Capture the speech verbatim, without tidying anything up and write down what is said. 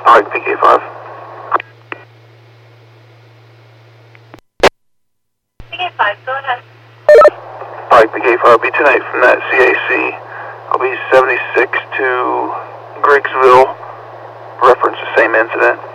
Alright, P K five. P K five, go ahead. Alright, P K five, I'll be tonight from that C A C. I'll be seventy-six to Griggsville. Reference the same incident.